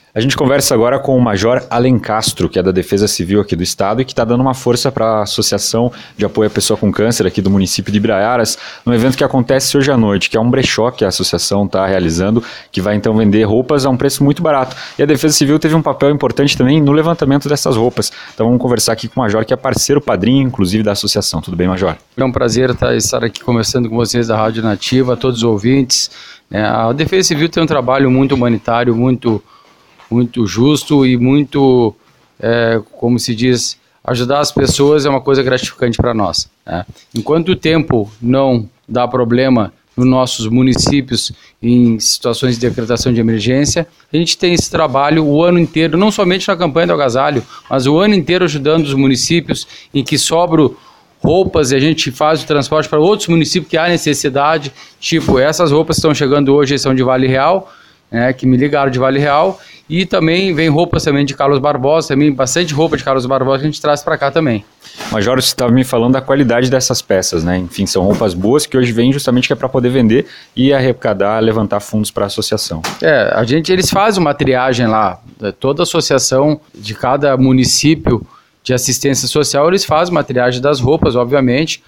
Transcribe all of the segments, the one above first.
A gente conversa agora com o Major Alencastro, que é da Defesa Civil aqui do Estado e que está dando uma força para a Associação de Apoio à Pessoa com Câncer aqui do município de Ibraiaras, num evento que acontece hoje à noite, que é um brechó que a associação está realizando, que vai então vender roupas a um preço muito barato. E a Defesa Civil teve um papel importante também no levantamento dessas roupas. Então vamos conversar aqui com o Major, que é parceiro padrinho, inclusive, da associação. Tudo bem, Major? É um prazer estar aqui conversando com vocês da Rádio Nativa, a todos os ouvintes. A Defesa Civil tem um trabalho muito humanitário, muito justo e muito, como se diz, ajudar as pessoas é uma coisa gratificante para nós. Enquanto o tempo não dá problema nos nossos municípios em situações de decretação de emergência, a gente tem esse trabalho o ano inteiro, não somente na campanha do agasalho, mas o ano inteiro ajudando os municípios em que sobram roupas e a gente faz o transporte para outros municípios que há necessidade, tipo essas roupas que estão chegando hoje são de Vale Real, que me ligaram de Vale Real, e também vem roupas também de Carlos Barbosa, também bastante roupa de Carlos Barbosa que a gente traz para cá também. Major, você estava me falando da qualidade dessas peças, né? Enfim, são roupas boas que hoje vêm justamente que é para poder vender e arrecadar, levantar fundos para a associação. Eles fazem uma triagem lá, toda associação de cada município de assistência social, eles fazem uma triagem das roupas, obviamente,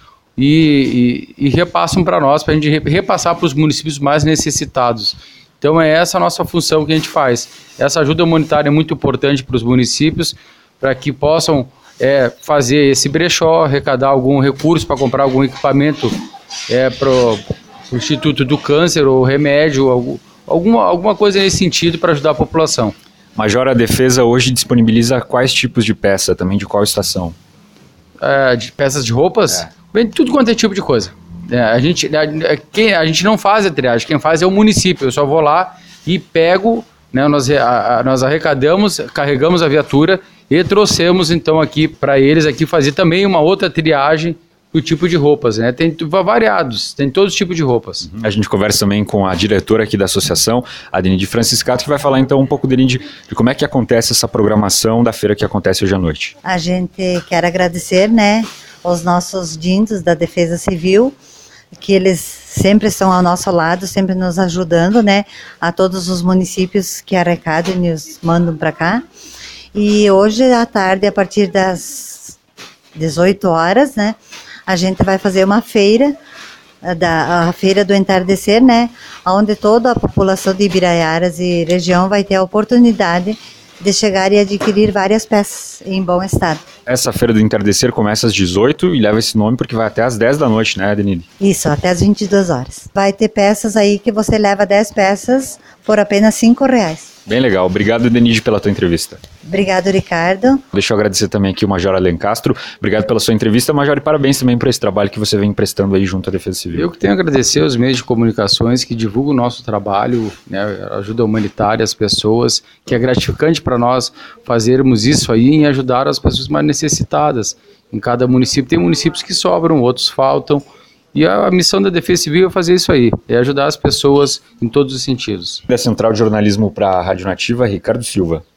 e repassam para nós, para a gente repassar para os municípios mais necessitados. Então é essa a nossa função que a gente faz. Essa ajuda humanitária é muito importante para os municípios, para que possam fazer esse brechó, arrecadar algum recurso para comprar algum equipamento para o Instituto do Câncer ou remédio, alguma coisa nesse sentido para ajudar a população. Major, a Defesa hoje disponibiliza quais tipos de peça, também de qual estação? De peças de roupas? Vem tudo quanto é tipo de coisa. A gente não faz a triagem, quem faz é o município. Eu só vou lá e pego, nós arrecadamos, carregamos a viatura e trouxemos então aqui para eles aqui fazer também uma outra triagem do tipo de roupas, Tem variados, tem todos os tipos de roupas. A gente conversa também com a diretora aqui da associação, a Denide Franciscato, que vai falar então um pouco, Denide, de como é que acontece essa programação da feira que acontece hoje à noite. A gente quer agradecer, aos nossos dindos da Defesa Civil, que eles sempre estão ao nosso lado, sempre nos ajudando, a todos os municípios que arrecadam e nos mandam para cá. E hoje à tarde, a partir das 18 horas, a gente vai fazer uma feira, a Feira do Entardecer, onde toda a população de Ibraiaras e região vai ter a oportunidade de chegar e adquirir várias peças em bom estado. Essa Feira do Entardecer começa às 18 e leva esse nome porque vai até às 10 da noite, Denide? Isso, até às 22 horas. Vai ter peças aí que você leva 10 peças por apenas R$5. Bem legal. Obrigado, Denide, pela tua entrevista. Obrigado, Ricardo. Deixa eu agradecer também aqui o Major Alencastro. Obrigado pela sua entrevista, Major, e parabéns também por esse trabalho que você vem prestando aí junto à Defesa Civil. Eu que tenho a agradecer aos meios de comunicações que divulgam o nosso trabalho, ajuda humanitária às pessoas, que é gratificante para nós fazermos isso aí em ajudar as pessoas mais necessitadas. Em cada município tem municípios que sobram, outros faltam. E a missão da Defesa Civil é fazer isso aí, é ajudar as pessoas em todos os sentidos. Da Central de Jornalismo para a Rádio Nativa, Ricardo Silva.